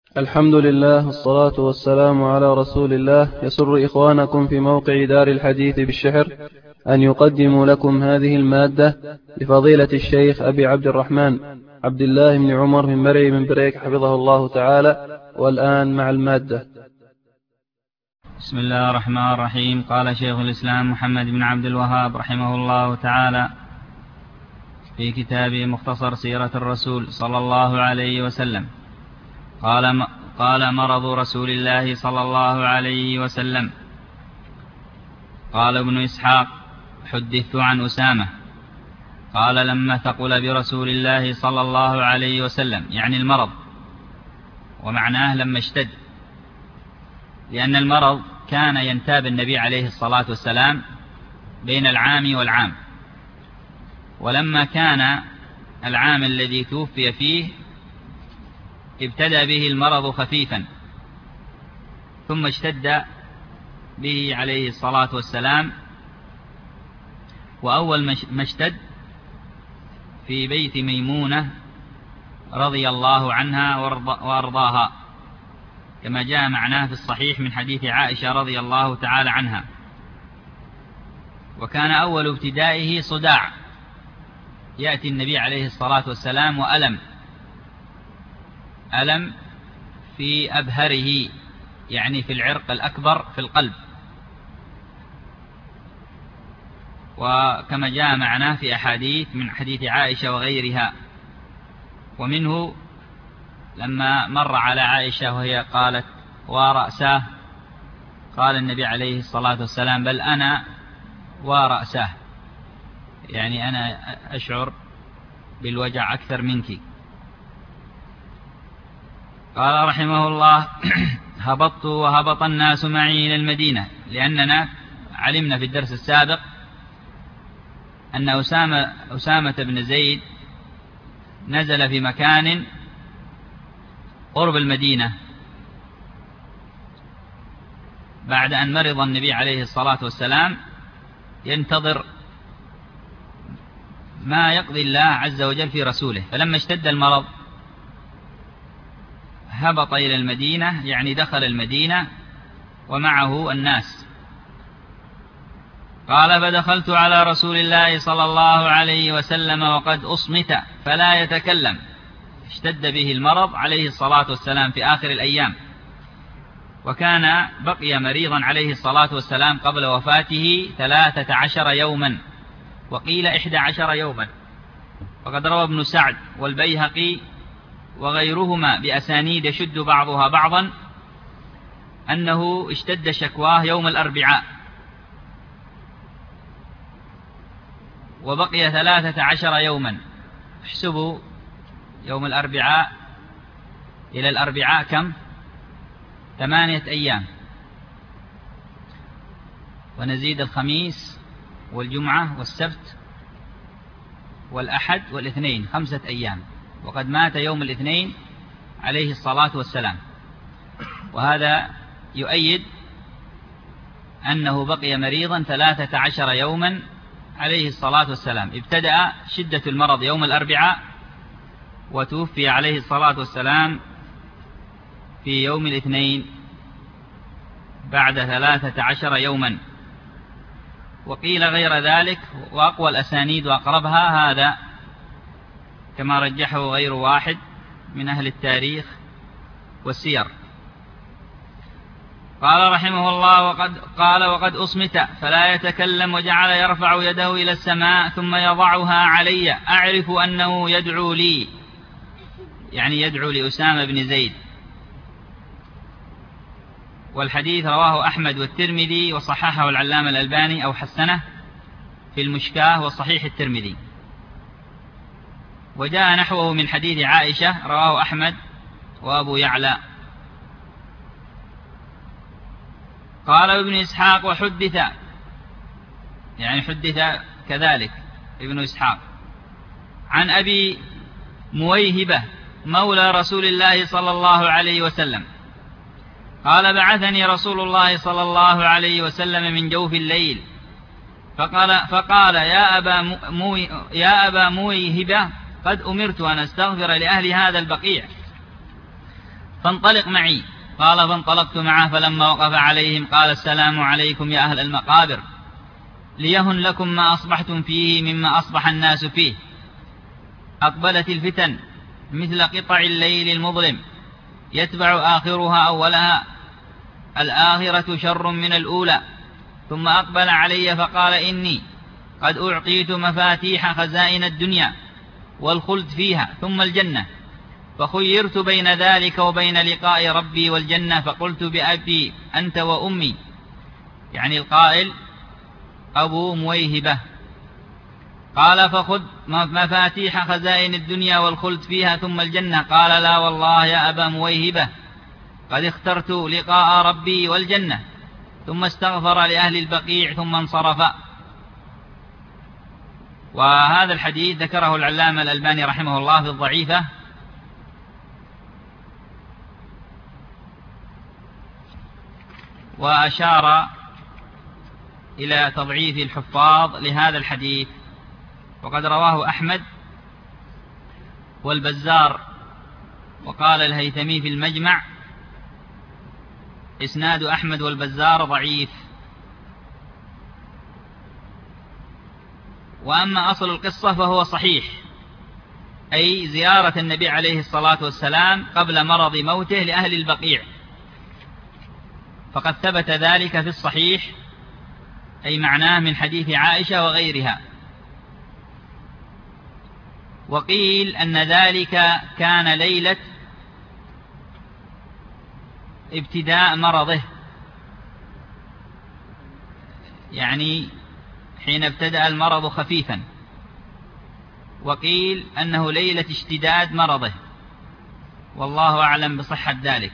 الحمد لله والصلاة والسلام على رسول الله. يسر إخوانكم في موقع دار الحديث بالشحر أن يقدموا لكم هذه المادة لفضيلة الشيخ أبي عبد الرحمن عبد الله بن عمر من مرعي من بريك حفظه الله تعالى. والآن مع المادة. بسم الله الرحمن الرحيم. قال شيخ الإسلام محمد بن عبد الوهاب رحمه الله تعالى في كتابه مختصر سيرة الرسول صلى الله عليه وسلم: قال مرض رسول الله صلى الله عليه وسلم. قال ابن إسحاق: حدثت عن أسامة قال لما ثقل برسول الله صلى الله عليه وسلم، يعني المرض، ومعناه لما اشتد، لأن المرض كان ينتاب النبي عليه الصلاة والسلام بين العام والعام، ولما كان العام الذي توفي فيه ابتدأ به المرض خفيفا، ثم اشتد به عليه الصلاة والسلام. وأول ما اشتد في بيت ميمونة رضي الله عنها وأرضاها، كما جاء معناه في الصحيح من حديث عائشة رضي الله تعالى عنها. وكان أول ابتدائه صداع، يأتي النبي عليه الصلاة والسلام وألم في أبهره، يعني في العرق الأكبر في القلب، وكما جاء معناه في أحاديث من حديث عائشة وغيرها. ومنه لما مر على عائشة وهي قالت ورأساه، قال النبي عليه الصلاة والسلام: بل أنا ورأساه، يعني أنا أشعر بالوجع أكثر منك. قال رحمه الله: هبطت وهبط الناس معي إلى المدينة، لأننا علمنا في الدرس السابق أن أسامة بن زيد نزل في مكان قرب المدينة بعد أن مرض النبي عليه الصلاة والسلام، ينتظر ما يقضي الله عز وجل في رسوله. فلما اشتد المرض هبط إلى المدينة، يعني دخل المدينة ومعه الناس. قال: فدخلت على رسول الله صلى الله عليه وسلم وقد أصمت فلا يتكلم. اشتد به المرض عليه الصلاة والسلام في آخر الأيام، وكان بقي مريضا عليه الصلاة والسلام قبل وفاته 13 يوما، وقيل 11 يوما. وقد روى ابن سعد والبيهقي وغيرهما بأسانيد يشد بعضها بعضا أنه اشتد شكواه يوم الأربعاء، وبقي 13 يوما. احسبوا يوم الأربعاء إلى الأربعاء كم؟ 8 أيام، ونزيد الخميس والجمعة والسبت والأحد والاثنين، 5 أيام. وقد مات يوم الاثنين عليه الصلاة والسلام، وهذا يؤيد أنه بقي مريضا 13 يوما عليه الصلاة والسلام. ابتدأ شدة المرض يوم الأربعاء، وتوفي عليه الصلاة والسلام في يوم الاثنين بعد 13 يوما. وقيل غير ذلك، وأقوى الأسانيد وأقربها هذا، كما رجحه غير واحد من أهل التاريخ والسير. قال رحمه الله: وقد أصمت فلا يتكلم، وجعل يرفع يده إلى السماء ثم يضعها علي، أعرف أنه يدعو لي، يعني يدعو لأسامة بن زيد. والحديث رواه أحمد والترمذي، وصححه العلامة الألباني أو حسنه في المشكاة وصحيح الترمذي. وجاء نحوه من حديث عائشة رواه أحمد وأبو يعلى. قال ابن إسحاق: وحدث، يعني حدث كذلك ابن إسحاق عن أبي مويهبة مولى رسول الله صلى الله عليه وسلم قال: بعثني رسول الله صلى الله عليه وسلم من جوف الليل فقال: يا أبا مويهبة، قد أمرت أن أستغفر لأهل هذا البقيع، فانطلق معي. قال فانطلقت معه، فلما وقف عليهم قال السلام عليكم يا أهل المقابر، ليهن لكم ما أصبحتم فيه مما أصبح الناس فيه. أقبلت الفتن مثل قطع الليل المظلم، يتبع آخرها أولها، الآخرة شر من الأولى. ثم أقبل علي فقال إني قد أعطيت مفاتيح خزائن الدنيا والخلد فيها ثم الجنة، فخيرت بين ذلك وبين لقاء ربي والجنة، فقلت بأبي أنت وأمي، يعني القائل أبو مويهبة. قال فخذ مفاتيح خزائن الدنيا والخلد فيها ثم الجنة. قال لا والله يا أبا مويهبة، قد اخترت لقاء ربي والجنة. ثم استغفر لأهل البقيع ثم انصرف. وهذا الحديث ذكره العلامة الألباني رحمه الله في الضعيفة، وأشار إلى تضعيف الحفاظ لهذا الحديث، وقد رواه أحمد والبزار. وقال الهيثمي في المجمع إسناد أحمد والبزار ضعيف. وأما أصل القصة فهو صحيح، أي زيارة النبي عليه الصلاة والسلام قبل مرض موته لأهل البقيع، فقد ثبت ذلك في الصحيح، أي معناه من حديث عائشة وغيرها. وقيل أن ذلك كان ليلة ابتداء مرضه، يعني حين ابتدأ المرض خفيفا، وقيل أنه ليلة اشتداد مرضه، والله أعلم بصحة ذلك.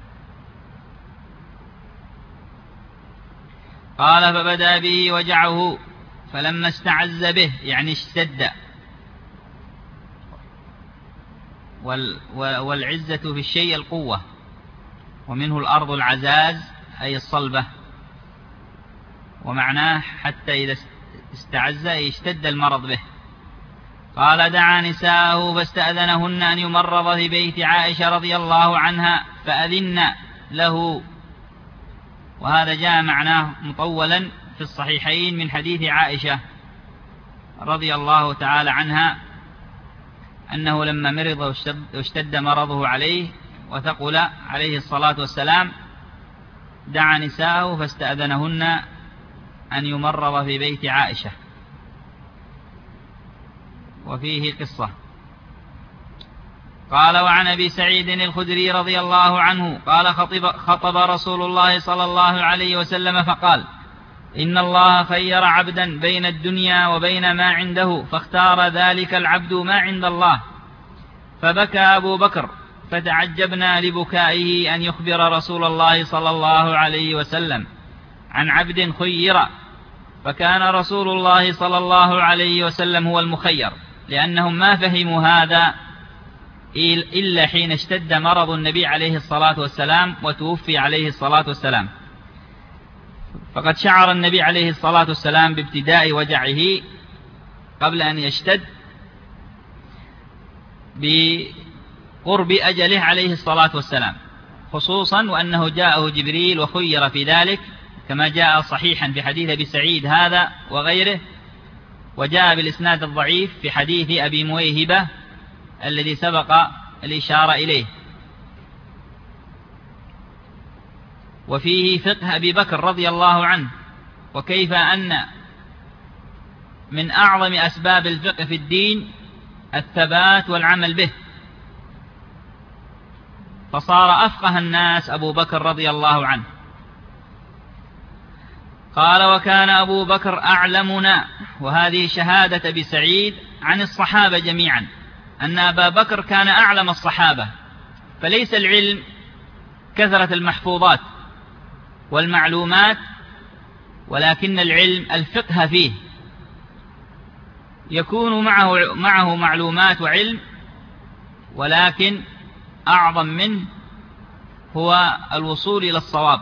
قال فبدأ به وجعه، فلما استعز به يعني اشتد، والعزة في الشيء القوة، ومنه الأرض العزاز أي الصلبة، ومعناه حتى إذا استعز اشتد المرض به. قال دعا نساءه فاستأذنهن أن يمرض في بيت عائشة رضي الله عنها فأذن له. وهذا جاء معناه مطولا في الصحيحين من حديث عائشة رضي الله تعالى عنها، أنه لما مرض واشتد مرضه عليه وثقل عليه الصلاة والسلام دعا نساءه فاستأذنهن أن يمرض في بيت عائشة. وفيه قصة. قال وعن أبي سعيد الخدري رضي الله عنه قال خطب رسول الله صلى الله عليه وسلم فقال إن الله خير عبدا بين الدنيا وبين ما عنده، فاختار ذلك العبد ما عند الله. فبكى أبو بكر، فتعجبنا لبكائه أن يخبر رسول الله صلى الله عليه وسلم عن عبد خير، فكان رسول الله صلى الله عليه وسلم هو المخير، لأنهم ما فهموا هذا إلا حين اشتد مرض النبي عليه الصلاة والسلام وتوفي عليه الصلاة والسلام. فقد شعر النبي عليه الصلاة والسلام بابتداء وجعه قبل أن يشتد بقرب أجله عليه الصلاة والسلام، خصوصا وأنه جاءه جبريل وخير في ذلك، كما جاء صحيحا في حديث أبي سعيد هذا وغيره، وجاء بالإسناد الضعيف في حديث أبي مويهبة الذي سبق الإشارة إليه. وفيه فقه أبي بكر رضي الله عنه، وكيف أن من أعظم أسباب الفقه في الدين الثبات والعمل به، فصار أفقه الناس أبو بكر رضي الله عنه. قال وكان أبو بكر أعلمنا، وهذه شهادة أبي سعيد عن الصحابة جميعا، أن أبا بكر كان أعلم الصحابة، فليس العلم كثرة المحفوظات والمعلومات، ولكن العلم الفقه فيه، يكون معه معلومات وعلم، ولكن أعظم منه هو الوصول إلى الصواب.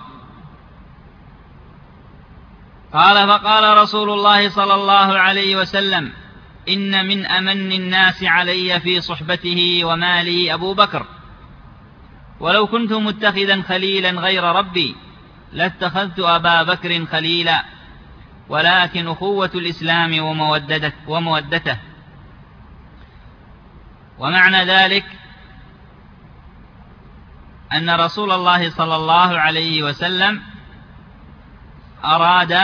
قال فقال رسول الله صلى الله عليه وسلم إن من أمن الناس علي في صحبته وماله أبو بكر، ولو كنت متخذا خليلا غير ربي لاتخذت أبا بكر خليلا، ولكن أخوة الإسلام ومودته. ومعنى ذلك أن رسول الله صلى الله عليه وسلم أراد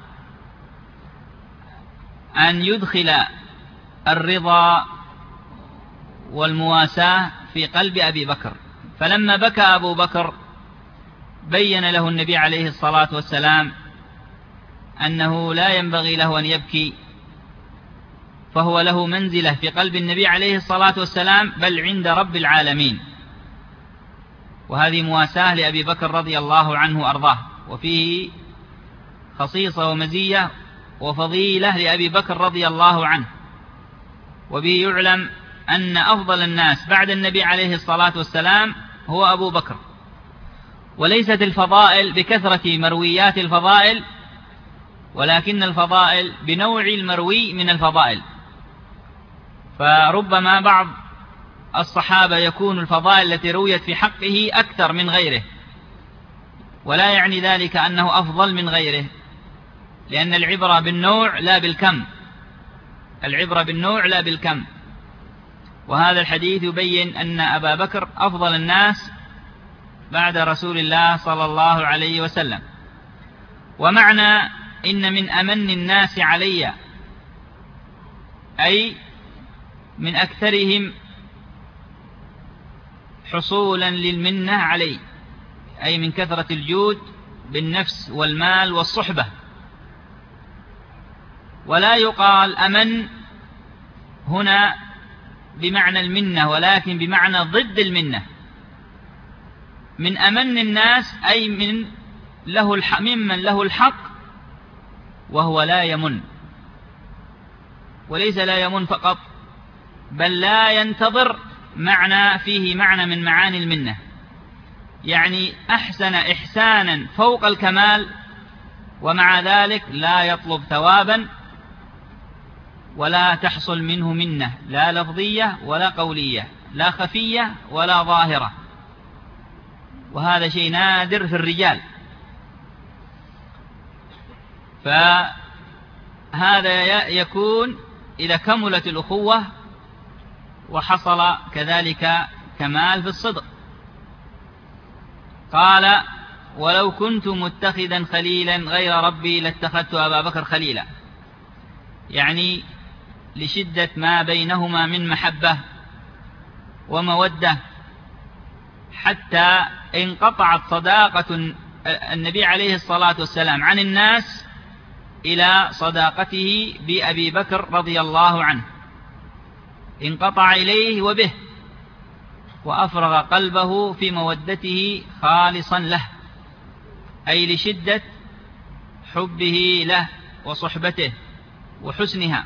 أن يدخل الرضا والمواساة في قلب أبي بكر، فلما بكى أبو بكر بين له النبي عليه الصلاة والسلام أنه لا ينبغي له أن يبكي، فهو له منزلة في قلب النبي عليه الصلاة والسلام بل عند رب العالمين. وهذه مواساة لأبي بكر رضي الله عنه وأرضاه، وفيه خصيصة ومزية وفضيلة لأبي بكر رضي الله عنه. وبه يعلم أن أفضل الناس بعد النبي عليه الصلاة والسلام هو أبو بكر. وليست الفضائل بكثرة مرويات الفضائل، ولكن الفضائل بنوع المروي من الفضائل. فربما بعض الصحابة يكون الفضائل التي رويت في حقه أكثر من غيره، ولا يعني ذلك أنه أفضل من غيره، لأن العبرة بالنوع لا بالكم، العبرة بالنوع لا بالكم. وهذا الحديث يبين أن أبا بكر أفضل الناس بعد رسول الله صلى الله عليه وسلم. ومعنى إن من أمن الناس علي أي من أكثرهم حصولا للمنة علي، أي من كثرة الجود بالنفس والمال والصحبة. ولا يقال أمن هنا بمعنى المنة، ولكن بمعنى ضد المنة. من أمن الناس أي ممن له الحق وهو لا يمن، وليس لا يمن فقط بل لا ينتظر، معنى فيه معنى من معاني المنة، يعني أحسن إحسانا فوق الكمال، ومع ذلك لا يطلب ثوابا ولا تحصل منه منة، لا لفظية ولا قولية، لا خفية ولا ظاهرة. وهذا شيء نادر في الرجال. فهذا يكون إذا كملت الأخوة وحصل كذلك كمال في الصدق. قال: ولو كنت متخذا خليلا غير ربي لاتخذت أبا بكر خليلا، يعني لشدة ما بينهما من محبة ومودة، حتى انقطعت صداقة النبي عليه الصلاة والسلام عن الناس إلى صداقته بأبي بكر رضي الله عنه، انقطع إليه وبه، وأفرغ قلبه في مودته خالصا له، أي لشدة حبه له وصحبته وحسنها.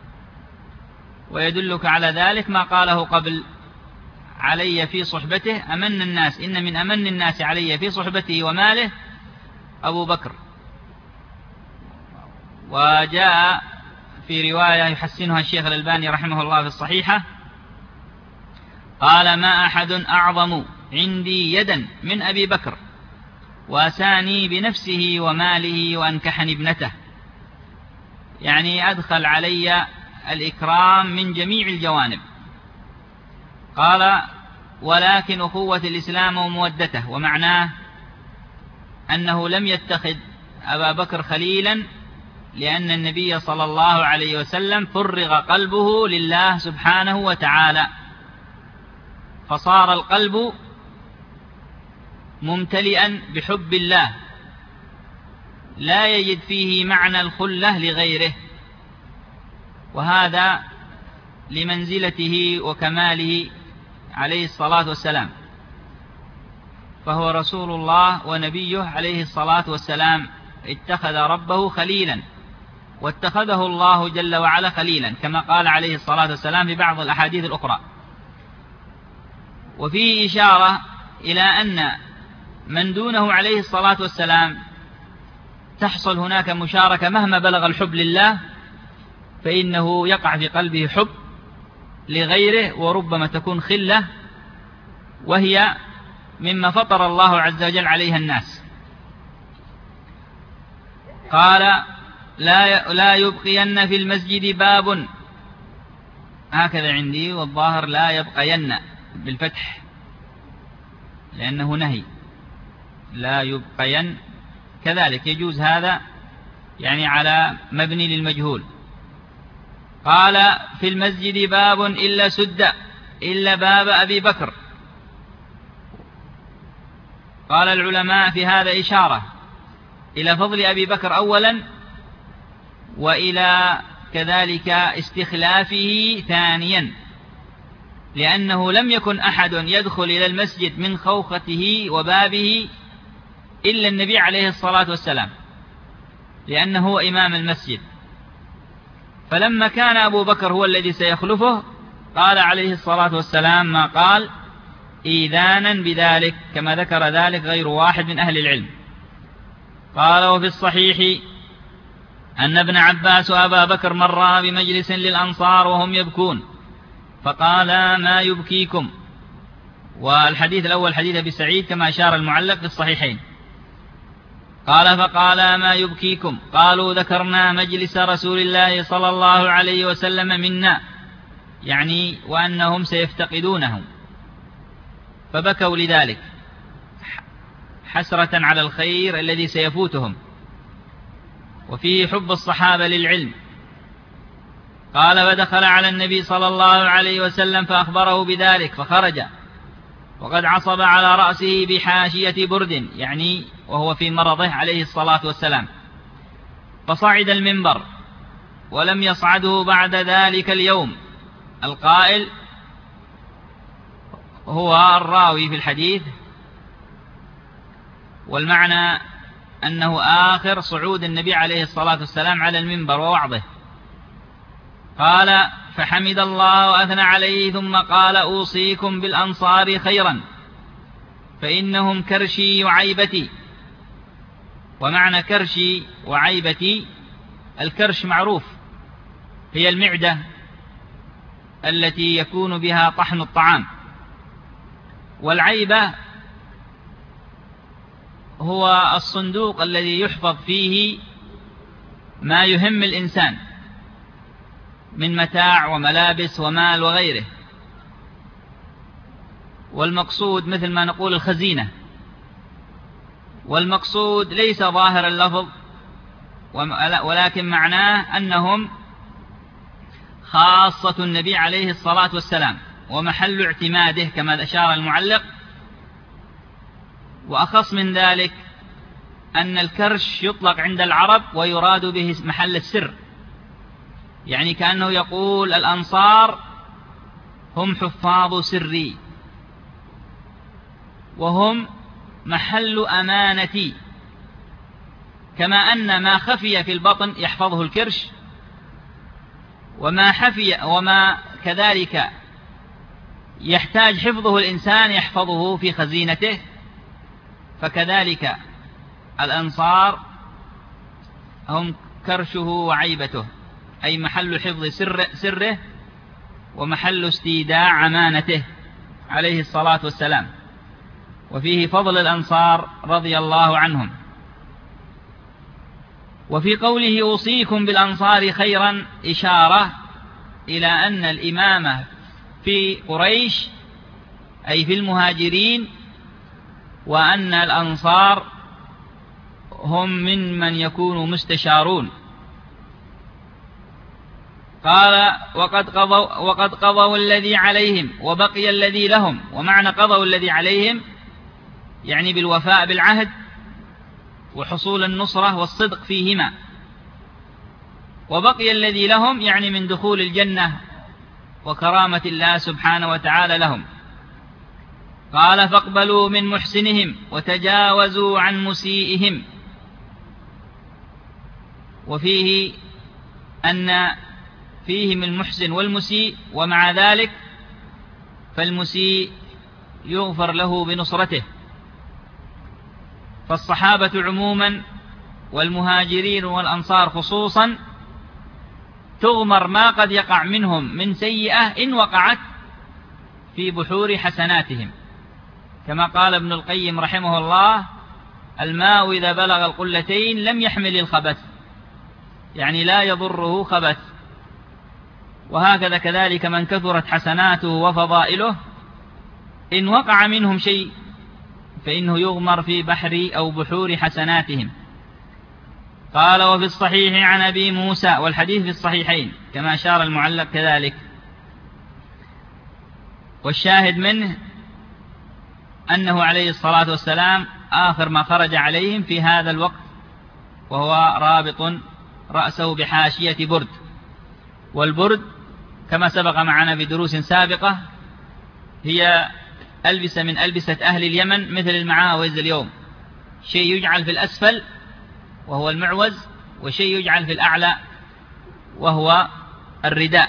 ويدلك على ذلك ما قاله قبل: علي في صحبته أمن الناس، إن من أمن الناس علي في صحبته وماله أبو بكر. وجاء في رواية يحسنها الشيخ الألباني رحمه الله في الصحيحة، قال: ما أحد أعظم عندي يدا من أبي بكر، واساني بنفسه وماله وأنكحني ابنته، يعني أدخل علي الإكرام من جميع الجوانب. قال: ولكن أخوة الإسلام ومودته، ومعناه أنه لم يتخذ أبا بكر خليلا لأن النبي صلى الله عليه وسلم فرغ قلبه لله سبحانه وتعالى، فصار القلب ممتلئا بحب الله، لا يجد فيه معنى الخلة لغيره، وهذا لمنزلته وكماله عليه الصلاة والسلام. فهو رسول الله ونبيه عليه الصلاة والسلام، اتخذ ربه خليلا، واتخذه الله جل وعلا خليلا، كما قال عليه الصلاة والسلام في بعض الأحاديث الأخرى. وفيه إشارة إلى أن من دونه عليه الصلاة والسلام تحصل هناك مشاركة، مهما بلغ الحب لله فإنه يقع في قلبه حب لغيره، وربما تكون خلة، وهي مما فطر الله عز وجل عليها الناس. قال لا يبقين في المسجد باب، هكذا عندي، والظاهر لا يبقين بالفتح لأنه نهي، لا يبقين كذلك يجوز هذا، يعني على مبني للمجهول. قال في المسجد باب إلا سد إلا باب أبي بكر. قال العلماء في هذا إشارة إلى فضل أبي بكر أولا، وإلى كذلك استخلافه ثانيا، لأنه لم يكن أحد يدخل إلى المسجد من خوخته وبابه إلا النبي عليه الصلاة والسلام، لأنه هو إمام المسجد. فلما كان أبو بكر هو الذي سيخلفه قال عليه الصلاة والسلام ما قال إيذانا بذلك، كما ذكر ذلك غير واحد من أهل العلم. قال وفي الصحيح أن ابن عباس وأبا بكر مرا بمجلس للأنصار وهم يبكون فقال ما يبكيكم. والحديث الأول حديث أبي سعيد كما أشار المعلق في الصحيحين. قال فقال ما يبكيكم؟ قالوا ذكرنا مجلس رسول الله صلى الله عليه وسلم منا، يعني وأنهم سيفتقدونه، فبكوا لذلك حسرة على الخير الذي سيفوتهم. وفيه حب الصحابة للعلم. قال فدخل على النبي صلى الله عليه وسلم فأخبره بذلك فخرج وقد عصب على رأسه بحاشية برد، يعني وهو في مرضه عليه الصلاة والسلام، فصعد المنبر ولم يصعده بعد ذلك اليوم. القائل هو الراوي في الحديث، والمعنى أنه آخر صعود النبي عليه الصلاة والسلام على المنبر ووعظه. قال فحمد الله وأثنى عليه ثم قال أوصيكم بالأنصار خيرا فإنهم كرشي وعيبتي. ومعنى كرشي وعيبتي، الكرش معروف هي المعدة التي يكون بها طحن الطعام، والعيبة هو الصندوق الذي يحفظ فيه ما يهم الإنسان من متاع وملابس ومال وغيره. والمقصود مثل ما نقول الخزينة، والمقصود ليس ظاهر اللفظ ولكن معناه أنهم خاصة النبي عليه الصلاة والسلام ومحل اعتماده كما أشار المعلق. وأخص من ذلك أن الكرش يطلق عند العرب ويراد به محل السر، يعني كأنه يقول الأنصار هم حفاظ سري وهم محل أمانتي، كما أن ما خفي في البطن يحفظه الكرش، وما كذلك يحتاج حفظه الإنسان يحفظه في خزينته. فكذلك الأنصار هم كرشه وعيبته، أي محل حفظ سره ومحل استيداع أمانته عليه الصلاة والسلام. وفيه فضل الأنصار رضي الله عنهم. وفي قوله أوصيكم بالأنصار خيرا إشارة إلى أن الإمامة في قريش أي في المهاجرين، وأن الأنصار هم من يكونوا مستشارون. قال وقد قضوا الذي عليهم وبقي الذي لهم. ومعنى قضوا الذي عليهم يعني بالوفاء بالعهد وحصول النصرة والصدق فيهما، وبقي الذي لهم يعني من دخول الجنة وكرامة الله سبحانه وتعالى لهم. قال فاقبلوا من محسنهم وتجاوزوا عن مسيئهم. وفيه أن فيهم المحسن والمسيء، ومع ذلك فالمسيء يغفر له بنصرته. فالصحابة عموما والمهاجرين والأنصار خصوصا تغمر ما قد يقع منهم من سيئة إن وقعت في بحور حسناتهم، كما قال ابن القيم رحمه الله: الماء إذا بلغ القلتين لم يحمل الخبث، يعني لا يضره خبث. وهكذا كذلك من كثرت حسناته وفضائله إن وقع منهم شيء فإنه يغمر في بحر أو بحور حسناتهم. قال: وفي الصحيح عن أبي موسى، والحديث في الصحيحين كما أشار المعلق كذلك، والشاهد منه أنه عليه الصلاة والسلام آخر ما خرج عليهم في هذا الوقت وهو رابط رأسه بحاشية برد. والبرد كما سبق معنا في دروس سابقة هي ألبسة من ألبسة أهل اليمن مثل المعاوز اليوم، شيء يجعل في الأسفل وهو المعوز، وشيء يجعل في الأعلى وهو الرداء.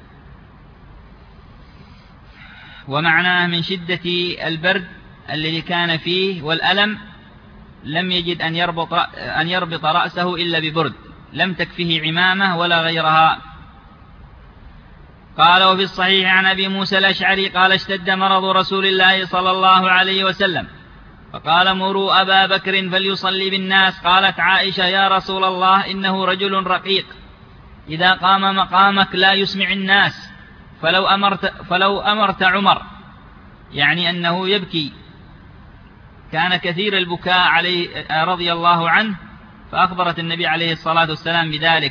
ومعناه من شدة البرد الذي كان فيه والألم لم يجد أن يربط رأسه إلا ببرد، لم تكفه عمامة ولا غيرها. قال: وفي الصحيح عن أبي موسى الأشعري قال: اشتد مرض رسول الله صلى الله عليه وسلم فقال: مروا أبا بكر فليصلي بالناس. قالت عائشة: يا رسول الله، إنه رجل رقيق إذا قام مقامك لا يسمع الناس، فلو أمرت عمر، يعني أنه يبكي، كان كثير البكاء عليه رضي الله عنه، فأخبرت النبي عليه الصلاة والسلام بذلك.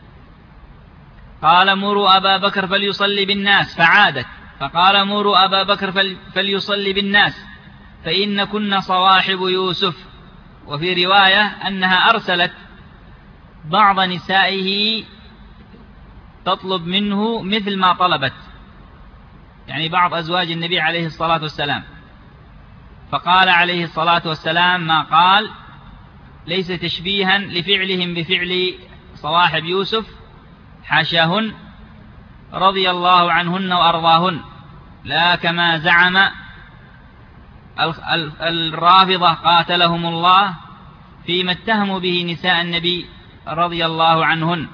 قال: مروا أبا بكر فليصلي بالناس، فعادت فقال: مروا أبا بكر فليصلي بالناس فإن كنا صواحب يوسف. وفي رواية أنها أرسلت بعض نسائه تطلب منه مثل ما طلبت، يعني بعض أزواج النبي عليه الصلاة والسلام، فقال عليه الصلاة والسلام ما قال، ليس تشبيها لفعلهم بفعل صواحب يوسف، حاشاهن، رضي الله عنهن وأرضاهن، لا كما زعم الرافضة قاتلهم الله فيما اتهموا به نساء النبي رضي الله عنهن.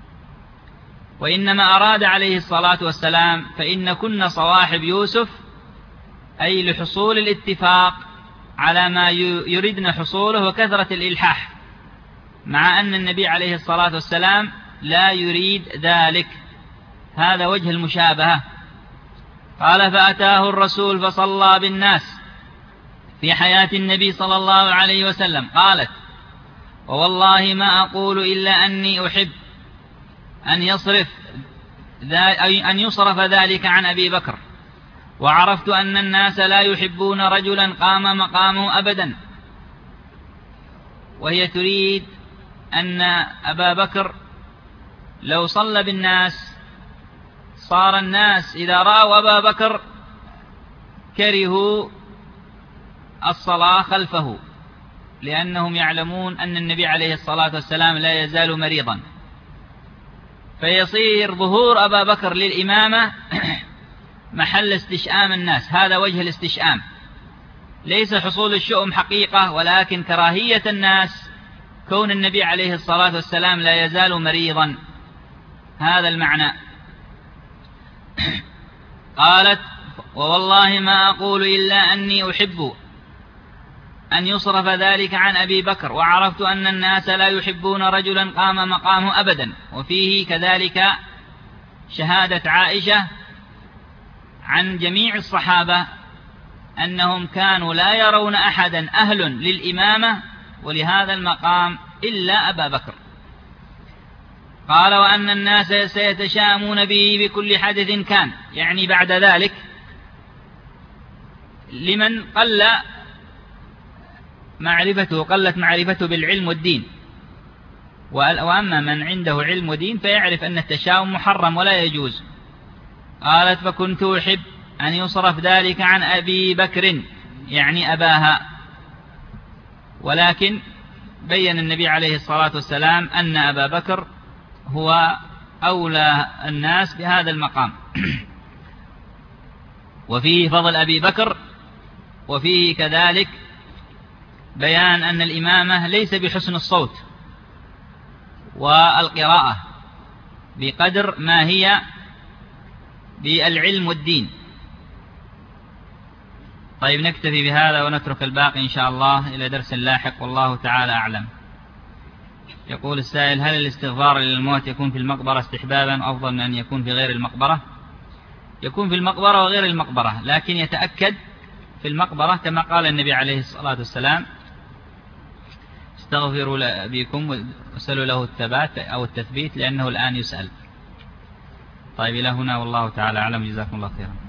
وإنما أراد عليه الصلاة والسلام فإن كنا صواحب يوسف، أي لحصول الاتفاق على ما يريدن حصوله وكثرة الإلحاح، مع أن النبي عليه الصلاة والسلام لا يريد ذلك. هذا وجه المشابهة. قال: فأتاه الرسول فصلى بالناس في حياة النبي صلى الله عليه وسلم. قالت: ووالله ما أقول إلا أني أحب أن يصرف ذلك عن أبي بكر، وعرفت أن الناس لا يحبون رجلا قام مقامه أبدا. وهي تريد أن أبا بكر لو صلى بالناس صار الناس إذا رأوا أبا بكر كرهوا الصلاة خلفه، لأنهم يعلمون أن النبي عليه الصلاة والسلام لا يزال مريضا، فيصير ظهور أبا بكر للإمامة محل استشآم الناس. هذا وجه الاستشآم، ليس حصول الشؤم حقيقة، ولكن كراهية الناس كون النبي عليه الصلاة والسلام لا يزال مريضا، هذا المعنى. قالت: ووالله ما أقول إلا أني أحب أن يصرف ذلك عن أبي بكر، وعرفت أن الناس لا يحبون رجلا قام مقامه أبدا. وفيه كذلك شهادة عائشة عن جميع الصحابة أنهم كانوا لا يرون أحدا أهل للإمامة ولهذا المقام إلا أبا بكر. قال: وأن الناس سيتشامون به بكل حدث كان، يعني بعد ذلك لمن قلت معرفته بالعلم والدين، وأما من عنده علم ودين فيعرف أن التشاؤم محرم ولا يجوز. قالت: فكنت أحب أن يصرف ذلك عن أبي بكر، يعني أباها، ولكن بين النبي عليه الصلاة والسلام أن أبا بكر هو أولى الناس بهذا المقام. وفيه فضل أبي بكر، وفيه كذلك بيان أن الإمامة ليس بحسن الصوت والقراءة بقدر ما هي بالعلم والدين. طيب نكتفي بهذا ونترك الباقي إن شاء الله إلى درس لاحق، والله تعالى أعلم. يقول السائل: هل الاستغفار للموت يكون في المقبرة استحبابا أفضل من أن يكون في غير المقبرة؟ يكون في المقبرة وغير المقبرة، لكن يتأكد في المقبرة كما قال النبي عليه الصلاة والسلام: استغفروا لأبيكم وسألوا له الثبات أو التثبيت لأنه الآن يسأل. طيب إلى هنا والله تعالى أعلم، جزاكم الله خيرا.